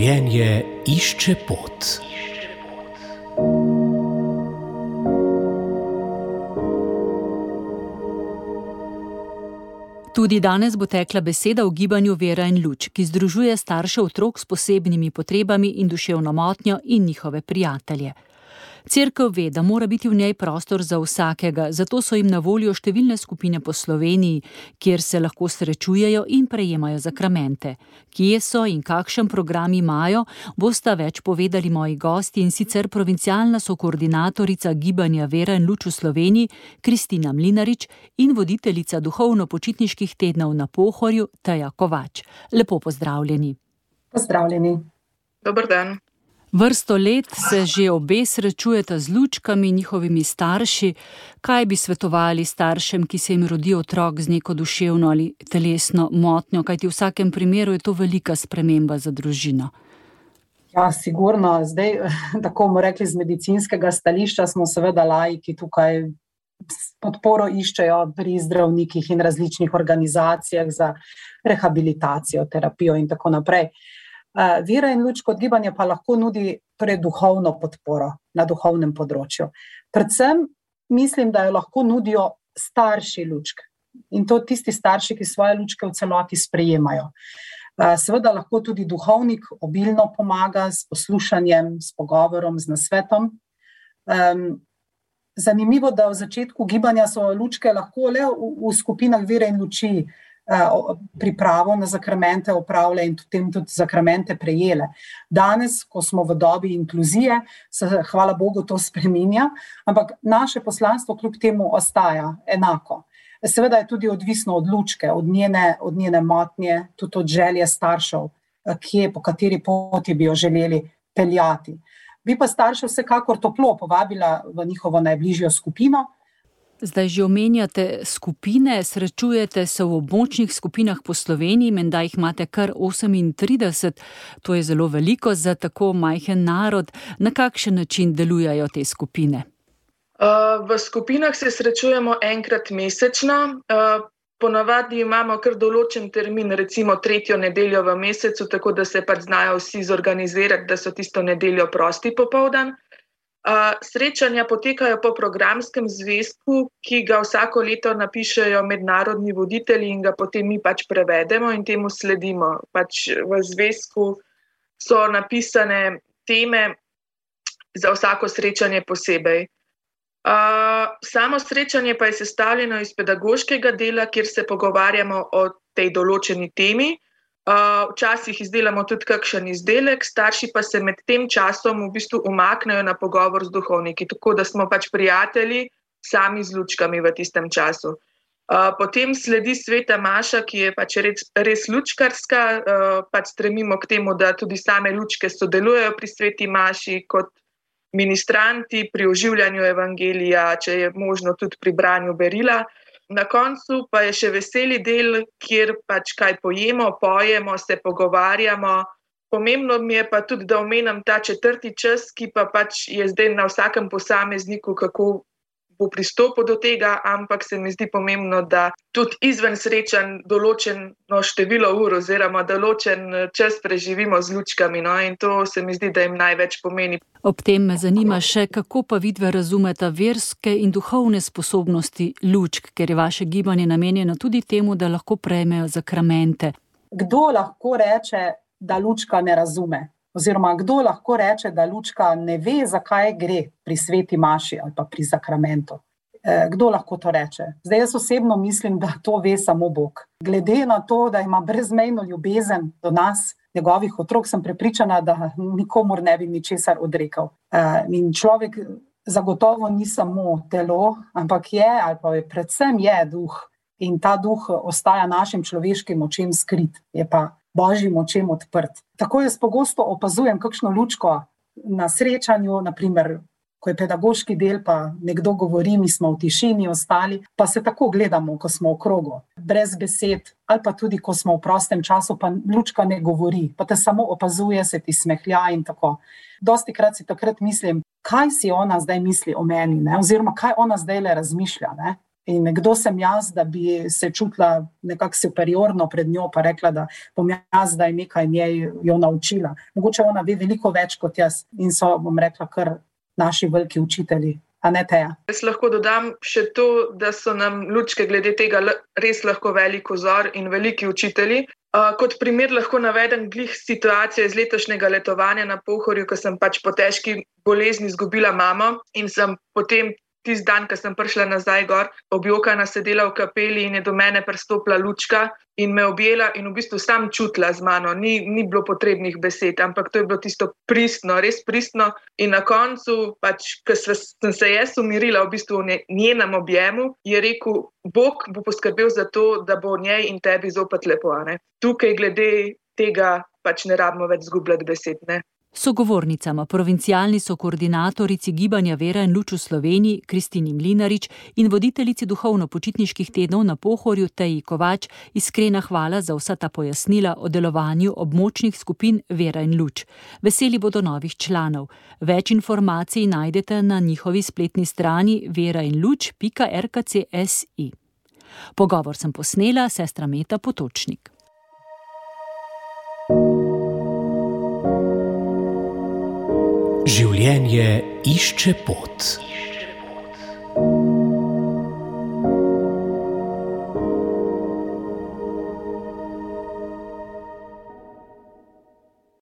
Življenje išče pot. Tudi danes bo tekla beseda o gibanju Vera in luč, ki združuje starše otrok s posebnimi potrebami in duševno motnjo in njihove prijatelje. Cerkev ve, da mora biti v njej prostor za vsakega, zato so jim na voljo številne skupine po Sloveniji, kjer se lahko srečujejo in prejemajo zakramente. Kje so in kakšen program imajo, bosta več povedali moji gosti, in sicer provincialna sokoordinatorica gibanja Vera in luč v Sloveniji Kristina Mlinarič in voditeljica duhovno-počitniških tednov na Pohorju Teja Kovač. Lepo pozdravljeni. Pozdravljeni. Dober dan. Vrsto let se že obe srečujeta z lučkami, njihovimi starši. Kaj bi svetovali staršem, ki se jim rodi otrok z neko duševno ali telesno motnjo, kajti v vsakem primeru je to velika sprememba za družino? Ja, sigurno. Zdaj, tako bomo rekli, z medicinskega stališča smo seveda laiki tukaj podporo iščejo pri zdravnikih in različnih organizacijah za rehabilitacijo, terapijo in tako naprej. Vera in luč kot gibanje pa lahko nudi duhovno podporo na duhovnem področju. Predvsem mislim, da jo lahko nudijo starši lučk. In to tisti starši, ki svoje lučke v celoti sprejemajo. Seveda lahko tudi duhovnik obilno pomaga s poslušanjem, s pogovorom, z nasvetom. Zanimivo, da v začetku gibanja so lučke lahko le v skupinah Vere in luči pripravo na zakramente opravlja in potem tudi zakramente prejele. Danes, ko smo v dobi inkluzije, se hvala Bogu to spreminja, ampak naše poslanstvo kljub temu ostaja enako. Seveda je tudi odvisno od lučke, od njene motnje, tudi od želje staršev, po kateri poti bi jo želeli peljati. Bi pa starše vsekakor toplo povabila v njihovo najbližjo skupino. Zdaj že omenjate skupine, srečujete se v območnih skupinah po Sloveniji, menda jih imate kar 38, to je zelo veliko za tako majhen narod. Na kakšen način delujejo te skupine? V skupinah se srečujemo enkrat mesečno, ponavadi imamo kar določen termin, recimo 3. nedeljo v mesecu, tako da se pač znajo vsi zorganizirati, da so tisto nedeljo prosti popoldan. Srečanja potekajo po programskem zvezku, ki ga vsako leto napišejo mednarodni voditelji in ga potem mi pač prevedemo in temu sledimo. Pač v zvezku so napisane teme za vsako srečanje posebej. Samo srečanje pa je sestavljeno iz pedagoškega dela, kjer se pogovarjamo o tej določeni temi. Včasih izdelamo tudi kakšen izdelek, starši pa se med tem časom v bistvu umaknejo na pogovor z duhovniki, tako da smo pač prijatelji sami z lučkami v tistem času. Potem sledi sveta maša, ki je pač res lučkarska, pač stremimo k temu, da tudi same lučke sodelujejo pri sveti maši kot ministranti pri oživljanju evangelija, če je možno tudi pri branju berila. Na koncu pa je še veseli del, kjer pač kaj pojemo, pojemo, se pogovarjamo. Pomembno mi je pa tudi, da omenim ta 4. čas, ki pa pač je zdaj na vsakem posamezniku, kako bo pristopil do tega, ampak se mi zdi pomembno, da tudi izven srečanj določeno število ur oziroma določen čas preživimo z lučkami, no, in to se mi zdi, da jim največ pomeni. Ob tem me zanima še, kako pa vidve razumeta verske in duhovne sposobnosti lučk, ker je vaše gibanje namenjeno tudi temu, da lahko prejmejo zakramente. Kdo lahko reče, da lučka ne razume? Oziroma, kdo lahko reče, da lučka ne ve, zakaj gre pri sveti maši ali pa pri zakramentu? Kdo lahko to reče? Zdaj jaz osebno mislim, da to ve samo Bog. Glede na to, da ima brezmejno ljubezen do nas, njegovih otrok, sem prepričana, da nikomur ne bi ničesar odrekel. In človek zagotovo ni samo telo, ampak je, ali pa predvsem je duh. In ta duh ostaja našim človeškim očem skrit, je pa Božjim očem odprt. Tako jaz pogosto opazujem kakšno lučko na srečanju, naprimer, ko je pedagoški del, pa nekdo govori, mi smo v tišini ostali, pa se tako gledamo, ko smo v krogu, brez besed, ali pa tudi, ko smo v prostem času, pa lučka ne govori, pa te samo opazuje, se ti smehlja in tako. Dostikrat si takrat mislim, kaj si ona zdaj misli o meni, ne? Oziroma kaj ona zdaj le razmišlja, ne? In kdo sem jaz, da bi se čutila nekako superiorno pred njo, pa rekla, da bom jaz zdaj nekaj njej jo naučila. Mogoče ona ve veliko več kot jaz in so, bom rekla, kar naši veliki učitelji. A ne, Teja? Jaz lahko dodam še to, da so nam lučke glede tega res lahko velik vzor in veliki učitelji. Kot primer lahko navedem glih situacijo iz letošnjega letovanja na Pohorju, ko sem pač po težki bolezni izgubila mamo in sem potem tisti dan, ko sem prišla nazaj gor, objokana sedela v kapeli in je do mene pristopila Lučka in me objela in v bistvu sam čutila z mano. Ni bilo potrebnih besed, ampak to je bilo tisto pristno, res pristno. In na koncu, pač, ko sem se jaz umirila v bistvu v njenem objemu, je rekel, Bog bo poskrbel za to, da bo njej in tebi zopet lepo. Ne? Tukaj glede tega pač ne rabimo več zgubljati besed, ne? Sogovornicama provincialni sokoordinatorici Gibanja Vera in luč v Sloveniji Kristini Mlinarič in voditeljici duhovno-počitniških tednov na Pohorju Teji Kovač iskrena hvala za vsa ta pojasnila o delovanju območnih skupin Vera in luč. Veseli bodo novih članov. Več informacij najdete na njihovi spletni strani verainluč.rkc.si. Pogovor sem posnela, sestra Meta Potočnik. Življenje išče pot.